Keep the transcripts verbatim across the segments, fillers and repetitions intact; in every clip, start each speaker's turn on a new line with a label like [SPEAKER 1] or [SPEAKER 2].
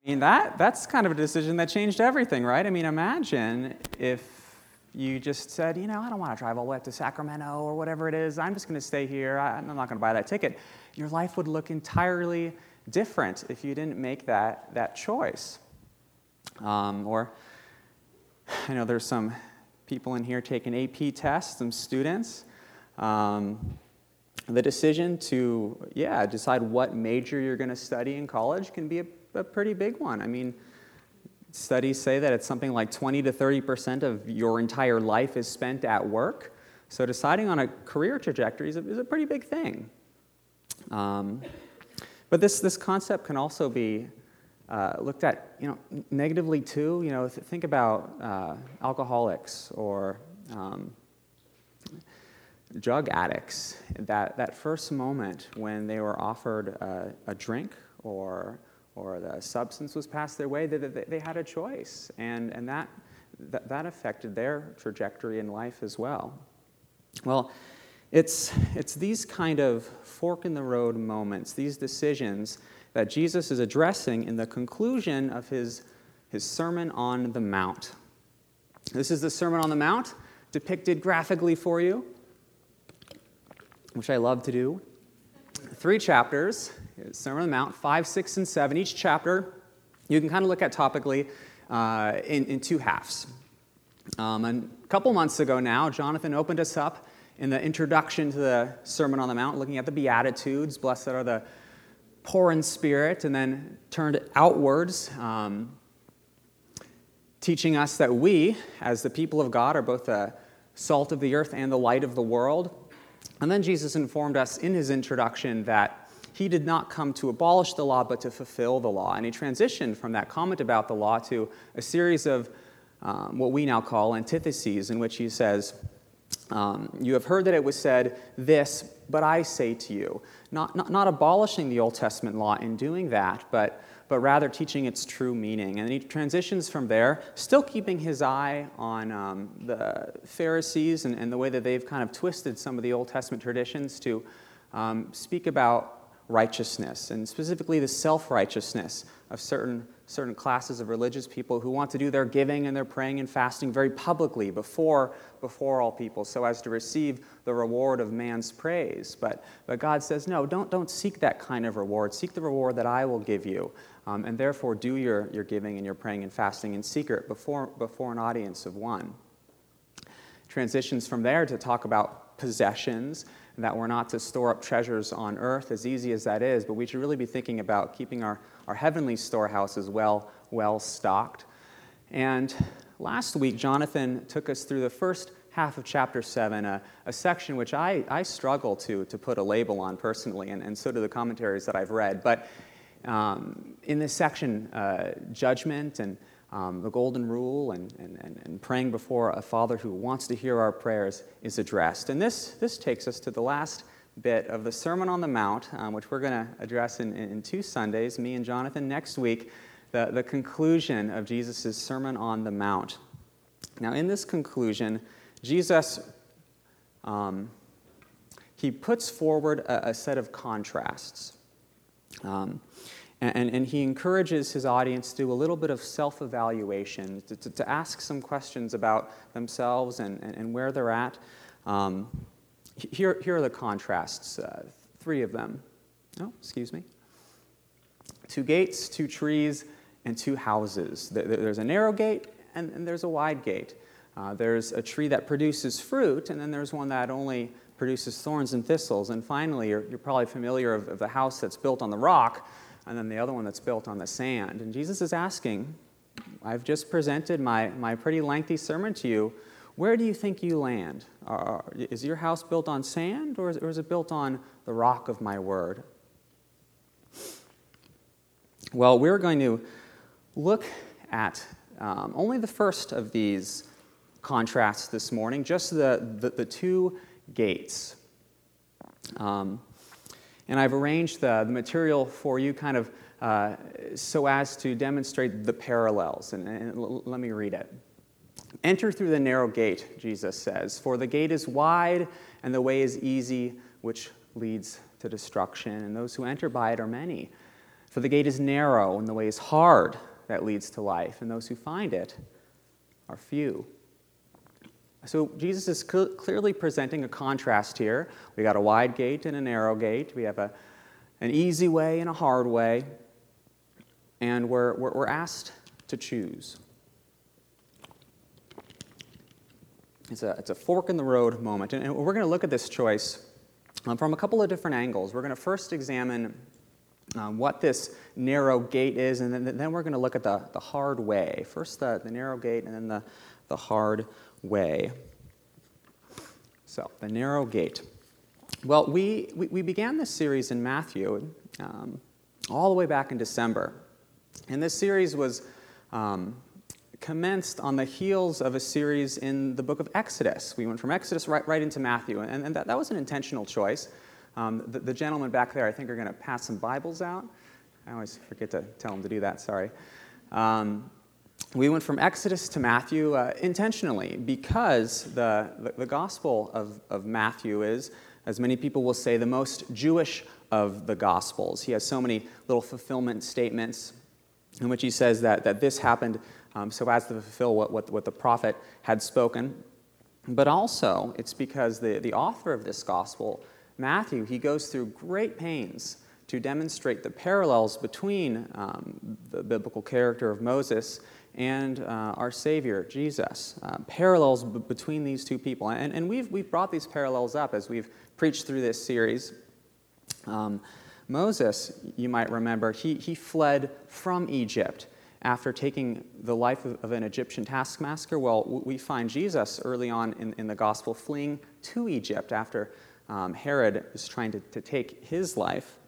[SPEAKER 1] I mean, that, that's kind of a decision that changed everything, right? I mean, imagine if you just said, you know, I don't want to drive all the way up to Sacramento or whatever it is. I'm just going to stay here. I, I'm not going to buy that ticket. Your life would look entirely different if you didn't make that, that choice. Um, or, I know there's some people in here taking A P tests, some students. Um, the decision to, yeah, decide what major you're going to study in college can be a, a pretty big one. I mean, studies say that it's something like twenty to thirty percent of your entire life is spent at work. So deciding on a career trajectory is a, is a pretty big thing. Um, but this, this concept can also be uh, looked at, you know, negatively too. You know, th- think about uh, alcoholics or um, drug addicts. That that first moment when they were offered a, a drink or or the substance was passed their way, they, they, they had a choice, and and that, that that affected their trajectory in life as well. Well, it's it's these kind of fork in the road moments, these decisions that Jesus is addressing in the conclusion of his his Sermon on the Mount. This is the Sermon on the Mount depicted graphically for you, which I love to do. Three chapters, Sermon on the Mount, five, six, and seven. Each chapter you can kind of look at topically uh, in, in two halves. Um, and a couple months ago now, Jonathan opened us up in the introduction to the Sermon on the Mount, looking at the Beatitudes, blessed are the poor in spirit, and then turned outwards, um, teaching us that we, as the people of God, are both the salt of the earth and the light of the world. And then Jesus informed us in his introduction that he did not come to abolish the law, but to fulfill the law. And he transitioned from that comment about the law to a series of um, what we now call antitheses, in which he says, um, you have heard that it was said this, but I say to you. Not, not, not abolishing the Old Testament law in doing that, but but rather teaching its true meaning. And he transitions from there, still keeping his eye on um, the Pharisees and, and the way that they've kind of twisted some of the Old Testament traditions to um, speak about righteousness, and specifically the self-righteousness of certain certain classes of religious people who want to do their giving and their praying and fasting very publicly before, before all people, so as to receive the reward of man's praise. But, but God says, no, don't, don't seek that kind of reward. Seek the reward that I will give you. Um, and therefore do your, your giving and your praying and fasting in secret before, before an audience of one. Transitions from there to talk about possessions, that we're not to store up treasures on earth, as easy as that is, but we should really be thinking about keeping our, our heavenly storehouses well, well stocked. And last week, Jonathan took us through the first half of chapter seven, a, a section which I, I struggle to, to put a label on personally, and, and so do the commentaries that I've read. But um, in this section, uh, judgment and Um, the golden rule and, and, and praying before a Father who wants to hear our prayers is addressed. And this, this takes us to the last bit of the Sermon on the Mount, um, which we're going to address in, in two Sundays, me and Jonathan next week, the, the conclusion of Jesus' Sermon on the Mount. Now, in this conclusion, Jesus, um, he puts forward a, a set of contrasts. Um, And, and he encourages his audience to do a little bit of self-evaluation, to, to, to ask some questions about themselves and, and, and where they're at. Um, here, here are the contrasts, uh, three of them. Oh, excuse me. Two gates, two trees, and two houses. There's a narrow gate, and, and there's a wide gate. Uh, there's a tree that produces fruit, and then there's one that only produces thorns and thistles. And finally, you're, you're probably familiar of, of the house that's built on the rock, and then the other one that's built on the sand. And Jesus is asking, I've just presented my, my pretty lengthy sermon to you. Where do you think you land? Uh, is your house built on sand, or is, or is it built on the rock of my word? Well, we're going to look at um, only the first of these contrasts this morning, just the, the, the two gates. Um, And I've arranged the, the material for you kind of uh, so as to demonstrate the parallels. And, and l- let me read it. Enter through the narrow gate, Jesus says, for the gate is wide and the way is easy, which leads to destruction. And those who enter by it are many. For the gate is narrow and the way is hard that leads to life, and those who find it are few. So Jesus is cl- clearly presenting a contrast here. We got a wide gate and a narrow gate. We have a, an easy way and a hard way. And we're, we're, we're asked to choose. It's a, it's a fork in the road moment. And, and we're going to look at this choice um, from a couple of different angles. We're going to first examine um, what this narrow gate is, and then, then we're going to look at the, the hard way. First the, the narrow gate, and then the, the hard way. So, the narrow gate. Well, we, we, we began this series in Matthew um, all the way back in December. And this series was um, commenced on the heels of a series in the book of Exodus. We went from Exodus right, right into Matthew, and, and that, that was an intentional choice. Um, the, the gentlemen back there, I think, are going to pass some Bibles out. I always forget to tell them to do that, sorry. Um, we went from Exodus to Matthew uh, intentionally because the, the, the Gospel of, of Matthew is, as many people will say, the most Jewish of the Gospels. He has so many little fulfillment statements in which he says that, that this happened um, so as to fulfill what, what, what the prophet had spoken. But also, it's because the, the author of this gospel, Matthew, he goes through great pains to demonstrate the parallels between um, the biblical character of Moses and uh, our Savior, Jesus. Uh, parallels b- between these two people. And, and we've, we've brought these parallels up as we've preached through this series. Um, Moses, you might remember, he, he fled from Egypt after taking the life of, of an Egyptian taskmaster. Well, we find Jesus early on in, in the gospel fleeing to Egypt after um, Herod was trying to, to take his life.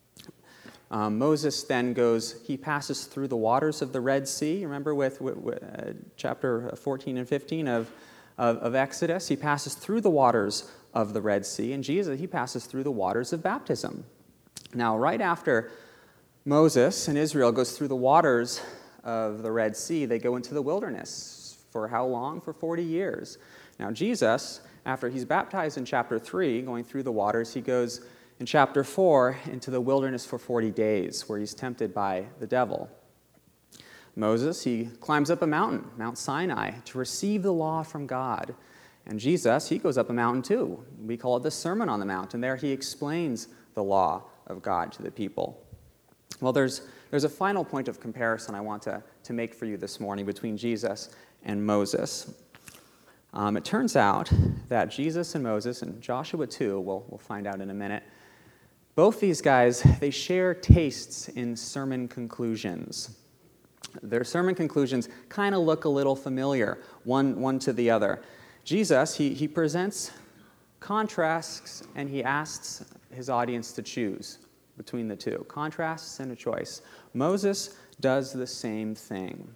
[SPEAKER 1] Um, Moses then goes, he passes through the waters of the Red Sea. Remember with, with, with uh, chapter fourteen and fifteen of, of, of Exodus? He passes through the waters of the Red Sea, and Jesus, he passes through the waters of baptism. Now, right after Moses and Israel goes through the waters of the Red Sea, they go into the wilderness. For how long? For forty years. Now, Jesus, after he's baptized in chapter three, going through the waters, he goes in chapter four into the wilderness for forty days, where he's tempted by the devil. Moses, he climbs up a mountain, Mount Sinai, to receive the law from God. And Jesus, he goes up a mountain too. We call it the Sermon on the Mount, and there he explains the law of God to the people. Well, there's, there's a final point of comparison I want to, to make for you this morning between Jesus and Moses. Um, it turns out that Jesus and Moses, and Joshua too, we'll, we'll find out in a minute, both these guys, they share tastes in sermon conclusions. Their sermon conclusions kind of look a little familiar, one, one to the other. Jesus, he, he presents contrasts, and he asks his audience to choose between the two. Contrasts and a choice. Moses does the same thing.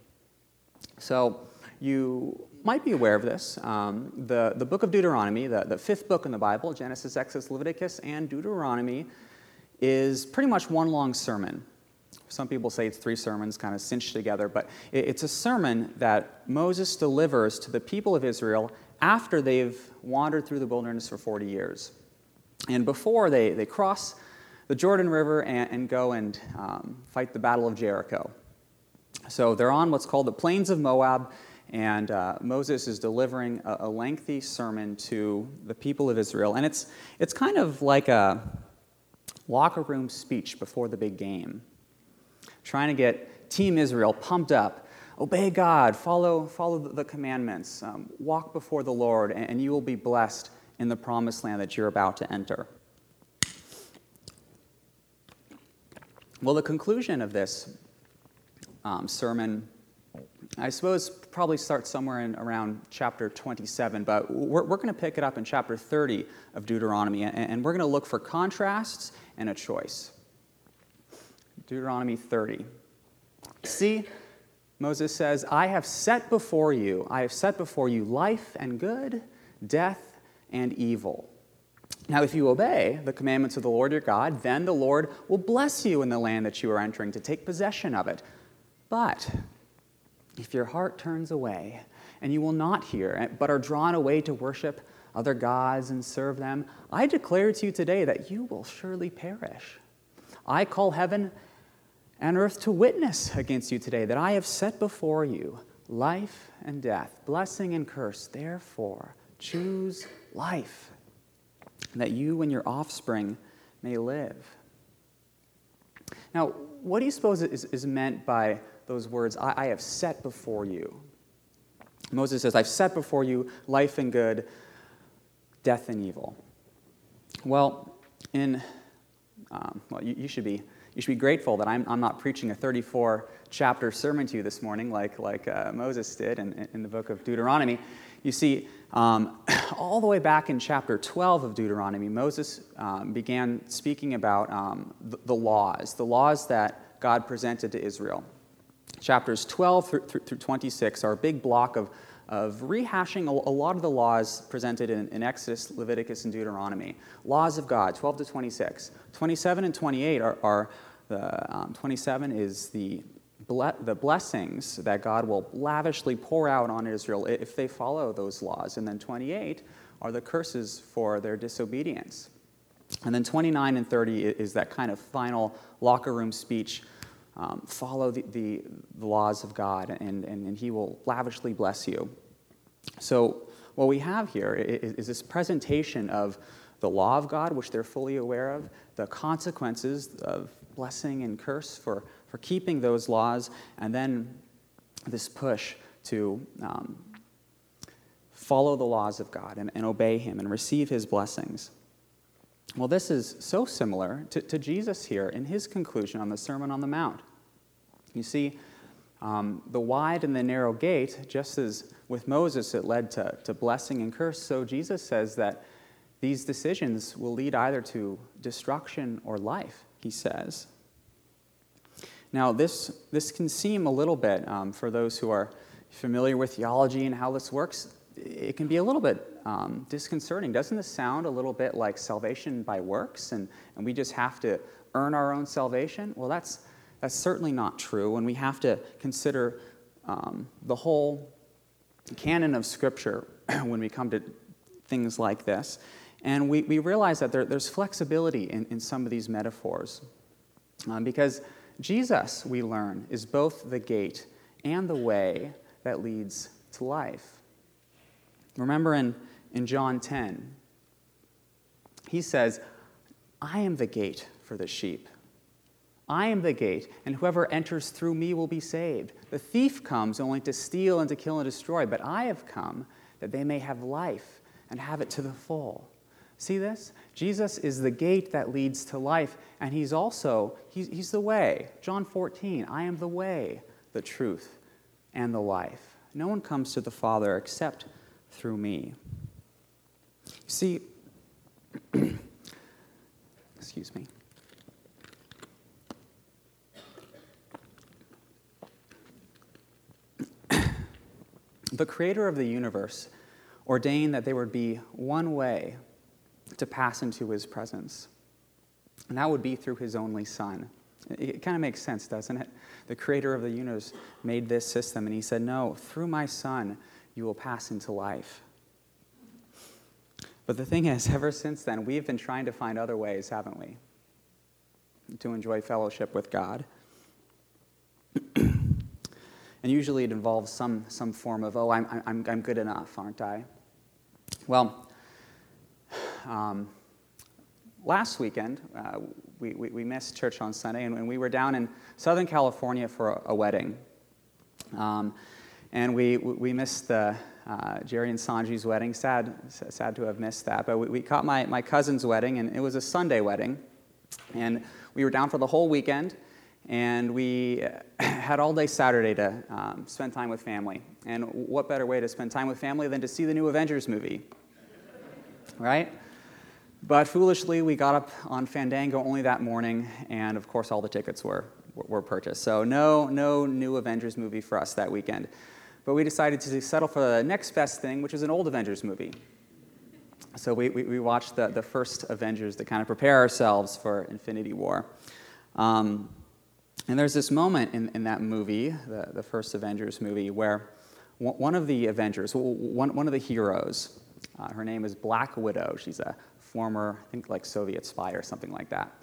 [SPEAKER 1] So you might be aware of this. Um, the, the book of Deuteronomy, the, the fifth book in the Bible, Genesis, Exodus, Leviticus, and Deuteronomy, is pretty much one long sermon. Some people say it's three sermons kind of cinched together, but it, it's a sermon that Moses delivers to the people of Israel after they've wandered through the wilderness for forty years. And before they, they cross the Jordan River and, and go and um, fight the Battle of Jericho. So they're on what's called the Plains of Moab, and uh, Moses is delivering a, a lengthy sermon to the people of Israel. And it's it's kind of like a locker room speech before the big game, trying to get Team Israel pumped up. Obey God, follow, follow the commandments, um, walk before the Lord, and, and you will be blessed in the promised land that you're about to enter. Well, the conclusion of this um, sermon, I suppose, probably starts somewhere in around chapter twenty-seven, but we're, we're going to pick it up in chapter thirty of Deuteronomy, and, and we're going to look for contrasts and a choice. Deuteronomy thirty. See, Moses says, I have set before you, I have set before you life and good, death and evil. Now, if you obey the commandments of the Lord your God, then the Lord will bless you in the land that you are entering to take possession of it. But if your heart turns away and you will not hear, but are drawn away to worship other gods and serve them, I declare to you today that you will surely perish. I call heaven and earth to witness against you today that I have set before you life and death, blessing and curse. Therefore, choose life, that you and your offspring may live. Now, what do you suppose is, is meant by those words, I, I have set before you? Moses says, I've set before you life and good, death and evil. Well, in um, well, you, you should be you should be grateful that I'm I'm not preaching a thirty-four chapter sermon to you this morning like like uh, Moses did in, in the book of Deuteronomy. You see, um, all the way back in chapter twelve of Deuteronomy, Moses um, began speaking about um, the, the laws, the laws that God presented to Israel. Chapters twelve through, through, through twenty-six are a big block of, of rehashing a, a lot of the laws presented in, in Exodus, Leviticus, and Deuteronomy. Laws of God, twelve to twenty-six. twenty-seven and twenty-eight are, are the, um, twenty-seven is the, ble- the blessings that God will lavishly pour out on Israel if they follow those laws. And then twenty-eight are the curses for their disobedience. And then twenty-nine and thirty is that kind of final locker room speech. Um, follow the, the, the laws of God, and, and, and he will lavishly bless you. So what we have here is, is this presentation of the law of God, which they're fully aware of, the consequences of blessing and curse for, for keeping those laws, and then this push to um, follow the laws of God and, and obey him and receive his blessings. Well, this is so similar to, to Jesus here in his conclusion on the Sermon on the Mount. You see, um, the wide and the narrow gate, just as with Moses it led to, to blessing and curse, so Jesus says that these decisions will lead either to destruction or life, he says. Now, this, this can seem a little bit, um, for those who are familiar with theology and how this works, it can be a little bit um, disconcerting. Doesn't this sound a little bit like salvation by works, and, and we just have to earn our own salvation? Well, that's that's certainly not true, and we have to consider um, the whole canon of Scripture when we come to things like this. And we, we realize that there, there's flexibility in, in some of these metaphors, um, because Jesus, we learn, is both the gate and the way that leads to life. Remember in, in John ten, he says, I am the gate for the sheep. I am the gate, and whoever enters through me will be saved. The thief comes only to steal and to kill and destroy, but I have come that they may have life and have it to the full. See this? Jesus is the gate that leads to life, and he's also, he's, he's the way. John fourteen, I am the way, the truth, and the life. No one comes to the Father except through me. See, excuse me. The creator of the universe ordained that there would be one way to pass into his presence, and that would be through his only Son. It kind of makes sense, doesn't it? The creator of the universe made this system, and he said, no, through my Son, you will pass into life. But the thing is, ever since then, we've been trying to find other ways, haven't we, to enjoy fellowship with God. And usually it involves some some form of, oh, I'm I'm I'm good enough, aren't I? Well, um, last weekend uh, we, we we missed church on Sunday, and, and we were down in Southern California for a, a wedding, um, and we we missed the uh, Jerry and Sanji's wedding. Sad sad to have missed that, but we, we caught my my cousin's wedding, and it was a Sunday wedding, and we were down for the whole weekend. And we had all day Saturday to um, spend time with family. And what better way to spend time with family than to see the new Avengers movie, right? But foolishly, we got up on Fandango only that morning, and of course, all the tickets were were purchased. So no, no new Avengers movie for us that weekend. But we decided to settle for the next best thing, which is an old Avengers movie. So we we, we watched the the first Avengers to kind of prepare ourselves for Infinity War. Um, And there's this moment in, in that movie, the, the first Avengers movie, where one of the Avengers, one, one of the heroes, uh, her name is Black Widow. She's a former, I think, like Soviet spy or something like that.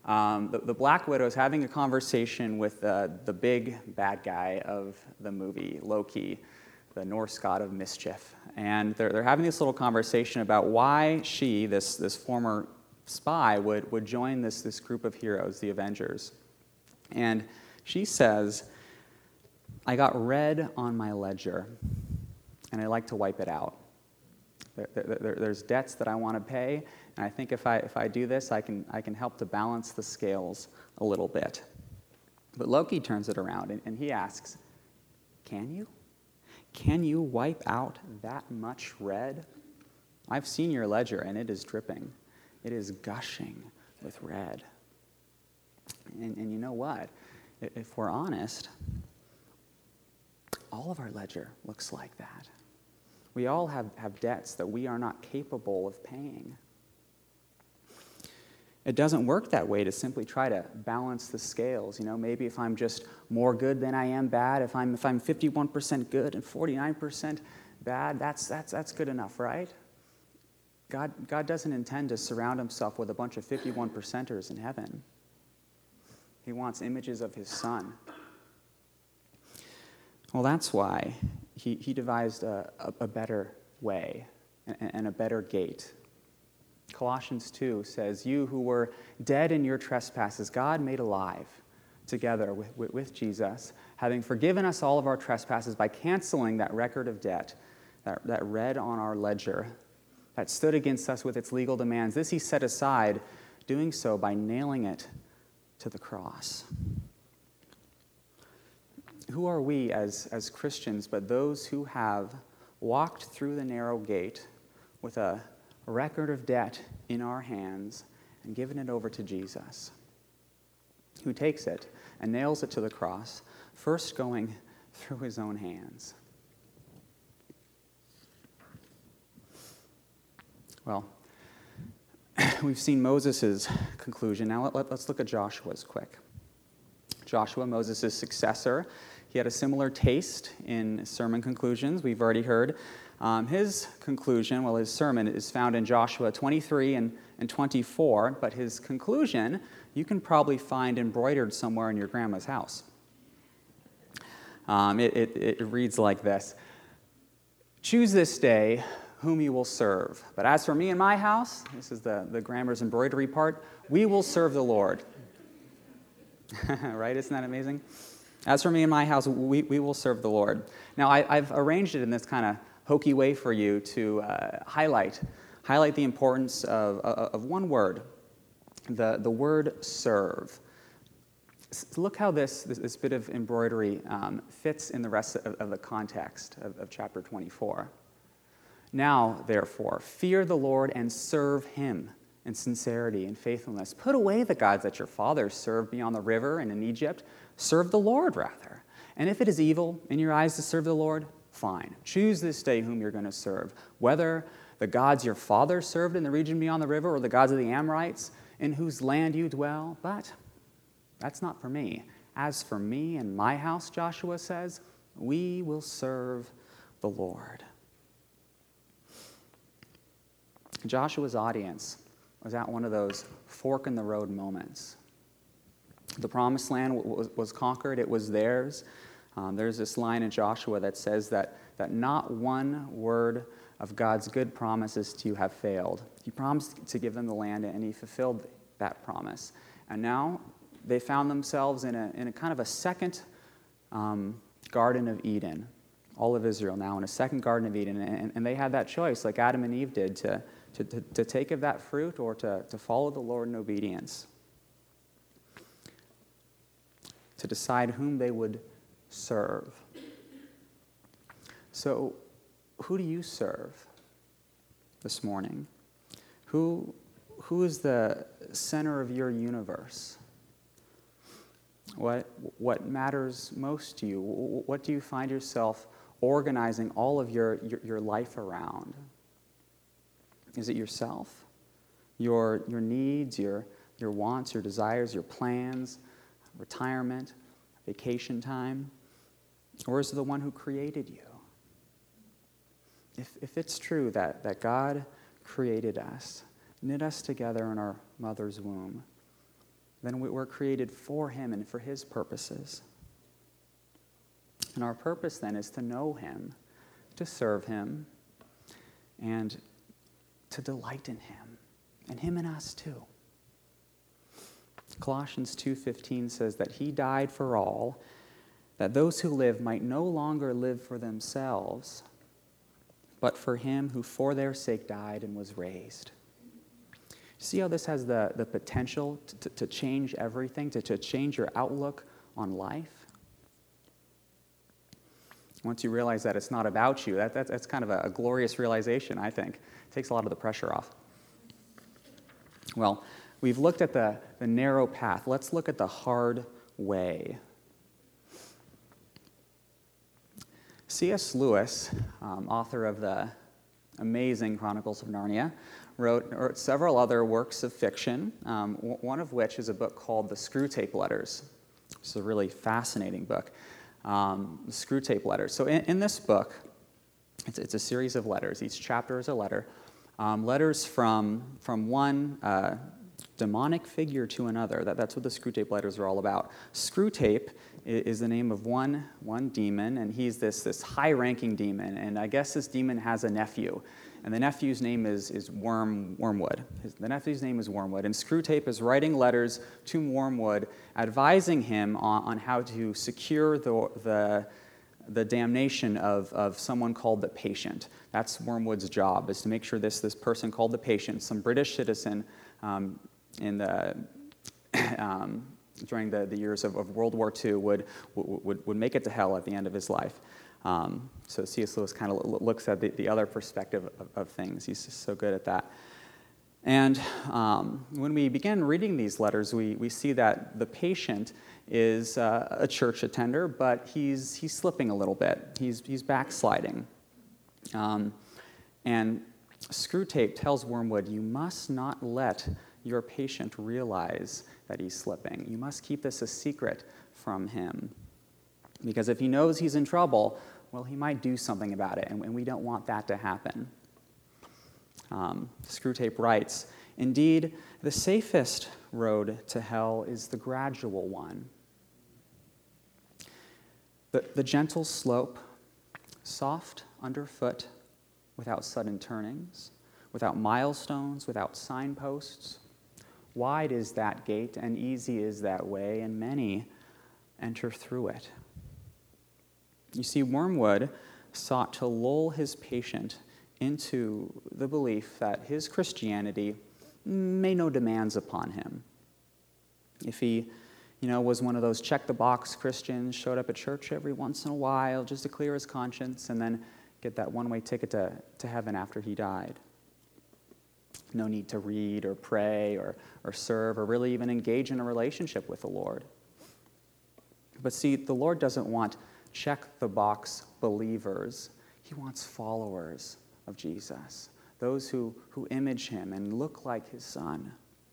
[SPEAKER 1] Um, the, the Black Widow is having a conversation with uh, the big bad guy of the movie, Loki, the Norse god of mischief. And they're, they're having this little conversation about why she, this, this former spy, would, would join this, this group of heroes, the Avengers. And she says, I got red on my ledger, and I like to wipe it out. There, there, there's debts that I want to pay, and I think if I, if I do this, I can, I can help to balance the scales a little bit. But Loki turns it around, and, and he asks, can you? Can you wipe out that much red? I've seen your ledger, and it is dripping. It is gushing with red. And, and you know what? If we're honest, all of our ledger looks like that. We all have, have debts that we are not capable of paying. It doesn't work that way to simply try to balance the scales. You know, maybe if I'm just more good than I am bad, if I'm if I'm fifty-one percent good and forty-nine percent bad, that's that's that's good enough, right? God God doesn't intend to surround himself with a bunch of fifty-one percenters in heaven. He wants images of his Son. Well, that's why he, he devised a, a, a better way and, and a better gate. Colossians two says, you who were dead in your trespasses, God made alive together with, with, with Jesus, having forgiven us all of our trespasses by canceling that record of debt, that, that read on our ledger, that stood against us with its legal demands. This he set aside, doing so by nailing it to the cross. Who are we as, as Christians but those who have walked through the narrow gate with a record of debt in our hands and given it over to Jesus, who takes it and nails it to the cross, first going through his own hands? Well, we've seen Moses' conclusion. Now let, let, let's look at Joshua's quick. Joshua, Moses' successor, he had a similar taste in sermon conclusions. We've already heard. Um, his conclusion, well, his sermon is found in Joshua twenty-three and, and twenty-four, but his conclusion you can probably find embroidered somewhere in your grandma's house. Um, it, it, it reads like this: choose this day whom you will serve. But as for me and my house, this is the, the grandma's embroidery part, we will serve the Lord. Right? Isn't that amazing? As for me and my house, we, we will serve the Lord. Now, I, I've arranged it in this kind of hokey way for you to uh, highlight highlight the importance of, of, of one word, the, the word serve. So look how this, this, this bit of embroidery um, fits in the rest of, of the context of, of chapter twenty-four. Now, therefore, fear the Lord and serve him in sincerity and faithfulness. Put away the gods that your fathers served beyond the river and in Egypt. Serve the Lord, rather. And if it is evil in your eyes to serve the Lord, fine. Choose this day whom you're going to serve, whether the gods your fathers served in the region beyond the river or the gods of the Amorites in whose land you dwell. But that's not for me. As for me and my house, Joshua says, we will serve the Lord. Joshua's audience was at one of those fork-in-the-road moments. The promised land was, was conquered. It was theirs. Um, there's this line in Joshua that says that, that not one word of God's good promises to you have failed. He promised to give them the land, and he fulfilled that promise. And now they found themselves in a, in a kind of a second um, Garden of Eden. All of Israel now in a second Garden of Eden. And, and they had that choice, like Adam and Eve did, to, to, to, to take of that fruit or to, to follow the Lord in obedience, to decide whom they would serve. So, who do you serve this morning? Who, who is the center of your universe? What, what matters most to you? What do you find yourself organizing all of your, your, your life around? Is it yourself? Your, your needs, your, your wants, your desires, your plans, retirement, vacation time? Or is it the one who created you? If, if it's true that, that God created us, knit us together in our mother's womb, then we were created for him and for his purposes. And our purpose then is to know him, to serve him, and to delight in him, and him in us too. Colossians two fifteen says that he died for all, that those who live might no longer live for themselves, but for him who for their sake died and was raised. See how this has the, the potential to, to change everything, to, to change your outlook on life? Once you realize that it's not about you, that, that, that's kind of a, a glorious realization, I think. It takes a lot of the pressure off. Well, we've looked at the, the narrow path. Let's look at the hard way. C S Lewis, um, author of the amazing Chronicles of Narnia, wrote, wrote several other works of fiction, um, w- one of which is a book called The Screwtape Letters. It's a really fascinating book. Um, the Screwtape Letters. So in, in this book, it's, it's a series of letters. Each chapter is a letter. Um, letters from, from one uh, demonic figure to another. That, that's what the Screwtape Letters are all about. Screwtape is, is the name of one, one demon, and he's this, this high-ranking demon. And I guess this demon has a nephew. And the nephew's name is, is Worm, Wormwood. His, the nephew's name is Wormwood. And Screwtape is writing letters to Wormwood, advising him on, on how to secure the, the, the damnation of, of someone called the Patient. That's Wormwood's job, is to make sure this, this person called the Patient, some British citizen um, in the, um, during the, the years of, of World War Two, would, would, would make it to hell at the end of his life. Um, so C S Lewis kind of looks at the, the other perspective of, of things. He's just so good at that. And um, when we begin reading these letters, we, we see that the Patient is uh, a church attender, but he's he's slipping a little bit. He's he's backsliding. Um, and Screwtape tells Wormwood, you must not let your patient realize that he's slipping. You must keep this a secret from him. Because if he knows he's in trouble, well, he might do something about it, and, and we don't want that to happen. Um, Screwtape writes, indeed, the safest road to hell is the gradual one. The, the gentle slope, soft underfoot, without sudden turnings, without milestones, without signposts. Wide is that gate, and easy is that way, and many enter through it. You see, Wormwood sought to lull his patient into the belief that his Christianity made no demands upon him. If he, you know, was one of those check-the-box Christians, showed up at church every once in a while just to clear his conscience and then get that one-way ticket to, to heaven after he died. No need to read or pray or, or serve or really even engage in a relationship with the Lord. But see, the Lord doesn't want check-the-box believers. He wants followers of Jesus, those who, who image him and look like his son.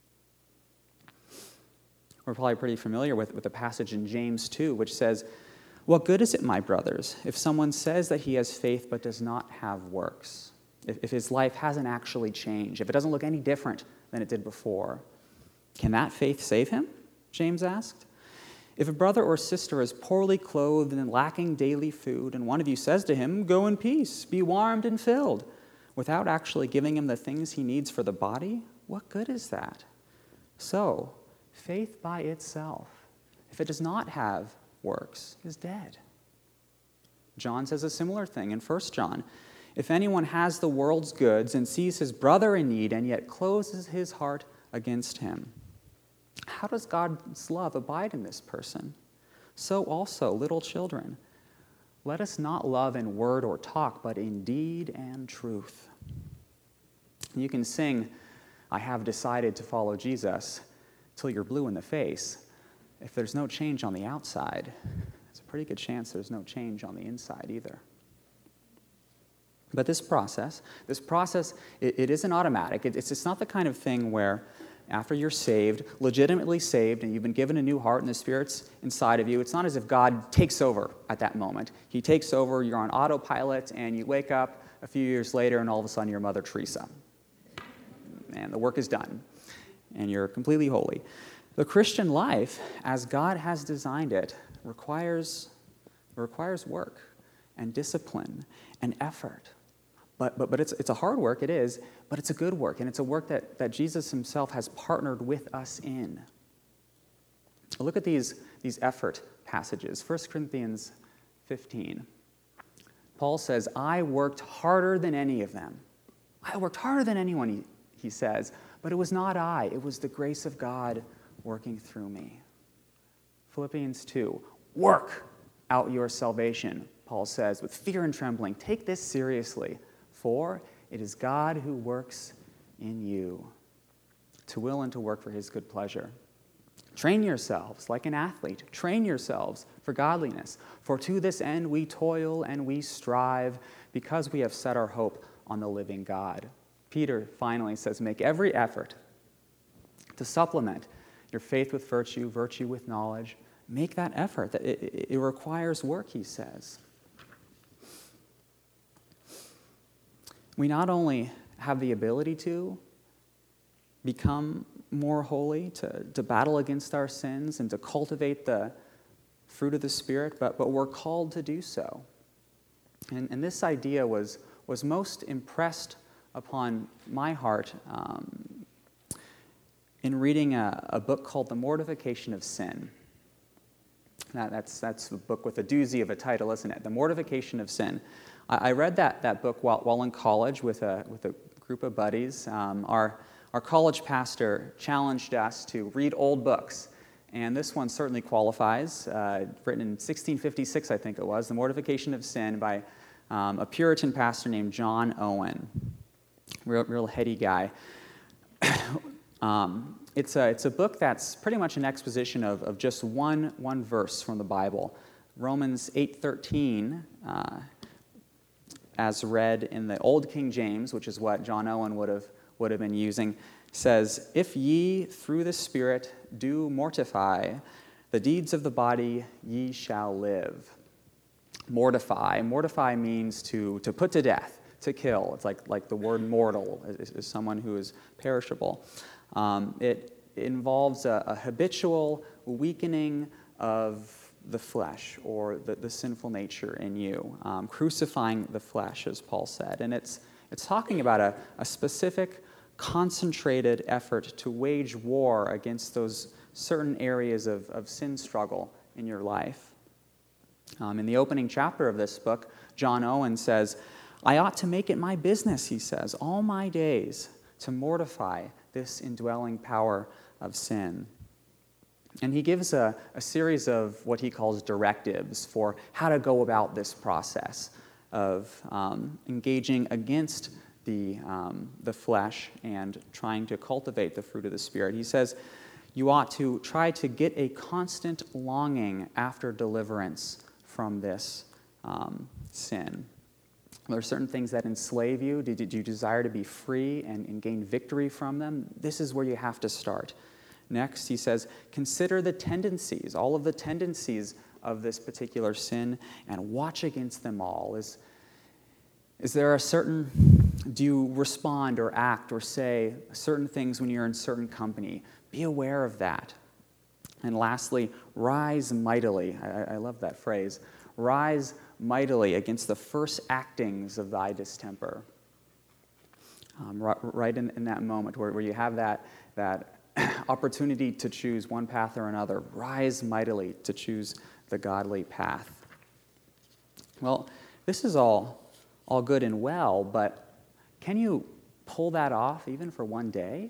[SPEAKER 1] We're probably pretty familiar with, with the passage in James two, which says, what good is it, my brothers, if someone says that he has faith but does not have works? If, if his life hasn't actually changed, if it doesn't look any different than it did before, can that faith save him? James asked. If a brother or sister is poorly clothed and lacking daily food, and one of you says to him, go in peace, be warmed and filled, without actually giving him the things he needs for the body, what good is that? So, faith by itself, if it does not have works, is dead. John says a similar thing in First John. If anyone has the world's goods and sees his brother in need and yet closes his heart against him, how does God's love abide in this person? So also, little children, let us not love in word or talk, but in deed and truth. You can sing, I have decided to follow Jesus, till you're blue in the face. If there's no change on the outside, there's a pretty good chance there's no change on the inside either. But this process, this process, it, it isn't automatic. It, it's, it's not the kind of thing where after you're saved, legitimately saved, and you've been given a new heart and the Spirit's inside of you, it's not as if God takes over at that moment. He takes over, you're on autopilot, and you wake up a few years later, and all of a sudden you're Mother Teresa. And the work is done, and you're completely holy. The Christian life, as God has designed it, requires, requires work and discipline and effort. But, but, but it's, it's a hard work, it is, but it's a good work, and it's a work that, that Jesus himself has partnered with us in. Look at these, these effort passages. First Corinthians fifteen. Paul says, I worked harder than any of them. I worked harder than anyone, he, he says, but it was not I. It was the grace of God working through me. Philippians two, work out your salvation, Paul says, with fear and trembling. Take this seriously, for it is God who works in you to will and to work for his good pleasure. Train yourselves like an athlete. Train yourselves for godliness. For to this end we toil and we strive because we have set our hope on the living God. Peter finally says, make every effort to supplement your faith with virtue, virtue with knowledge. Make that effort. It, it, it requires work, he says. We not only have the ability to become more holy, to, to battle against our sins and to cultivate the fruit of the Spirit, but, but we're called to do so. And, and this idea was, was most impressed upon my heart um, in reading a, a book called The Mortification of Sin. Now, that's, that's a book with a doozy of a title, isn't it? The Mortification of Sin. I, I read that, that book while, while in college with a, with a group of buddies. Um, our Our college pastor challenged us to read old books, and this one certainly qualifies. Uh, written in sixteen fifty-six, I think it was, The Mortification of Sin by um, a Puritan pastor named John Owen. Real, real heady guy. um, it's, a, it's a book that's pretty much an exposition of, of just one, one verse from the Bible. Romans eight thirteen, uh, as read in the Old King James, which is what John Owen would have would have been using, says, if ye through the Spirit do mortify the deeds of the body, ye shall live. Mortify. Mortify means to, to put to death, to kill. It's like, like the word mortal is, is someone who is perishable. Um, it, it involves a, a habitual weakening of the flesh or the, the sinful nature in you, um, crucifying the flesh, as Paul said. And it's It's talking about a, a specific, concentrated effort to wage war against those certain areas of, of sin struggle in your life. Um, in the opening chapter of this book, John Owen says, I ought to make it my business, he says, all my days to mortify this indwelling power of sin. And he gives a, a series of what he calls directives for how to go about this process of um, engaging against the, um, the flesh and trying to cultivate the fruit of the Spirit. He says, you ought to try to get a constant longing after deliverance from this um, sin. There are certain things that enslave you. Do, do you desire to be free and, and gain victory from them? This is where you have to start. Next, he says, consider the tendencies, all of the tendencies of this particular sin, and watch against them all. Is, is there a certain, do you respond or act or say certain things when you're in certain company? Be aware of that. And lastly, rise mightily. I, I love that phrase. Rise mightily against the first actings of thy distemper. Um, right right in, in that moment where, where you have that, that opportunity to choose one path or another, rise mightily to choose the godly path. Well, this is all, all good and well, but can you pull that off even for one day?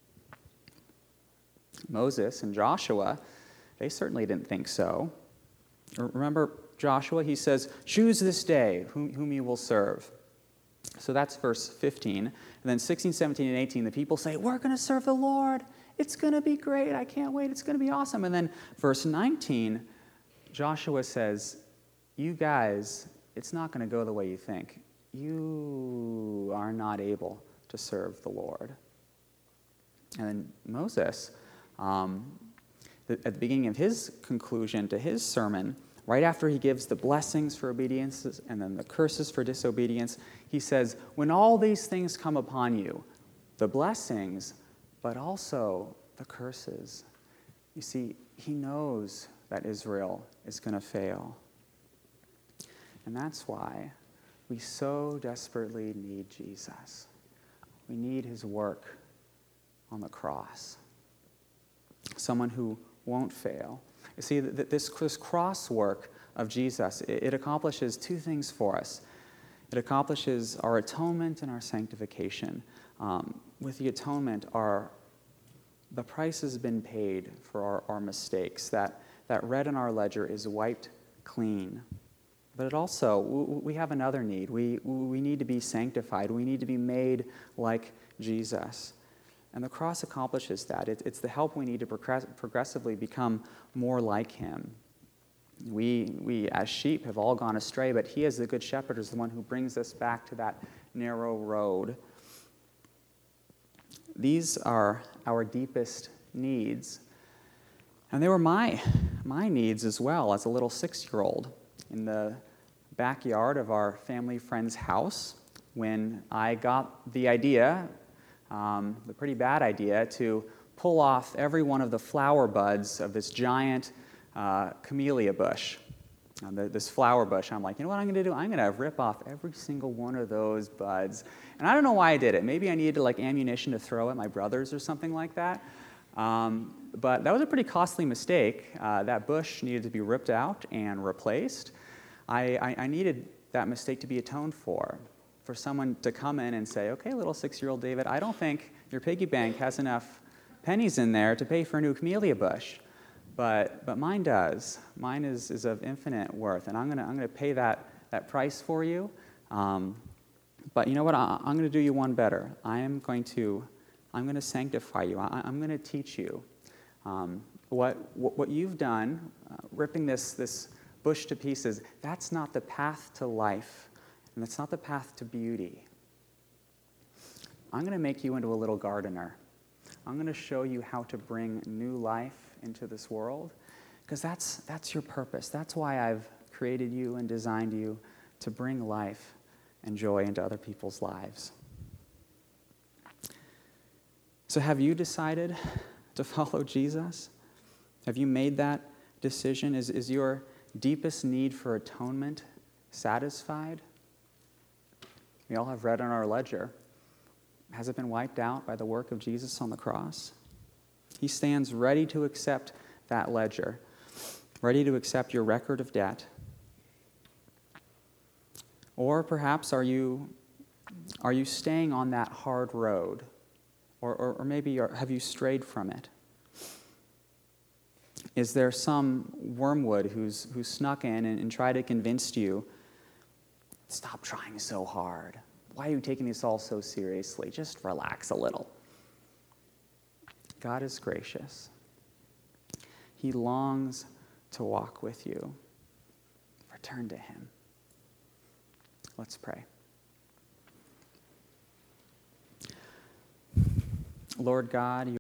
[SPEAKER 1] Moses and Joshua, they certainly didn't think so. Remember Joshua? He says, choose this day whom, whom you will serve. So that's verse fifteen. And then sixteen, seventeen, and eighteen, the people say, we're going to serve the Lord. It's going to be great. I can't wait. It's going to be awesome. And then verse nineteen, Joshua says, you guys, it's not going to go the way you think. You are not able to serve the Lord. And then Moses, um, the, at the beginning of his conclusion to his sermon, right after he gives the blessings for obedience and then the curses for disobedience, he says, when all these things come upon you, the blessings, but also the curses, You see, he knows that Israel is going to fail. And that's why we so desperately need Jesus. We need his work on the cross. Someone who won't fail. You see, this, this cross work of Jesus, it, it accomplishes two things for us. It accomplishes our atonement and our sanctification. Um, with the atonement, our, the price has been paid for our, our mistakes. That, that red in our ledger is wiped clean. But it also, we have another need. We, we need to be sanctified. We need to be made like Jesus. And the cross accomplishes that. It, it's the help we need to progress, progressively become more like him. We, we, as sheep, have all gone astray, but he, as the good shepherd, is the one who brings us back to that narrow road. These are our deepest needs. And they were my, my needs as well as a little six-year-old in the backyard of our family friend's house when I got the idea, um, the pretty bad idea, to pull off every one of the flower buds of this giant uh, camellia bush. Uh, the, this flower bush, I'm like, you know what I'm going to do? I'm going to rip off every single one of those buds. And I don't know why I did it. Maybe I needed like ammunition to throw at my brothers or something like that. Um, but that was a pretty costly mistake. Uh, that bush needed to be ripped out and replaced. I, I, I needed that mistake to be atoned for, for someone to come in and say, okay, little six-year-old David, I don't think your piggy bank has enough pennies in there to pay for a new camellia bush, but but mine does. Mine is, is of infinite worth, and I'm gonna I'm gonna pay that that price for you. Um, but you know what? I, I'm gonna do you one better. I am going to I'm going to sanctify you. I, I'm going to teach you um, what, what what you've done, uh, ripping this this. bush to pieces. That's not the path to life, and that's not the path to beauty. I'm going to make you into a little gardener. I'm going to show you how to bring new life into this world, because that's that's your purpose. That's why I've created you and designed you, to bring life and joy into other people's lives. So have you decided to follow Jesus? Have you made that decision? Is, is your deepest need for atonement satisfied? We all have red on our ledger. Has it been wiped out by the work of Jesus on the cross? He stands ready to accept that ledger, ready to accept your record of debt. Or perhaps are you are you staying on that hard road? Or, or, or maybe are, have you strayed from it? Is there some wormwood who's who snuck in and, and tried to convince you, stop trying so hard. Why are you taking this all so seriously? Just relax a little. God is gracious. He longs to walk with you. Return to him. Let's pray. Lord God, you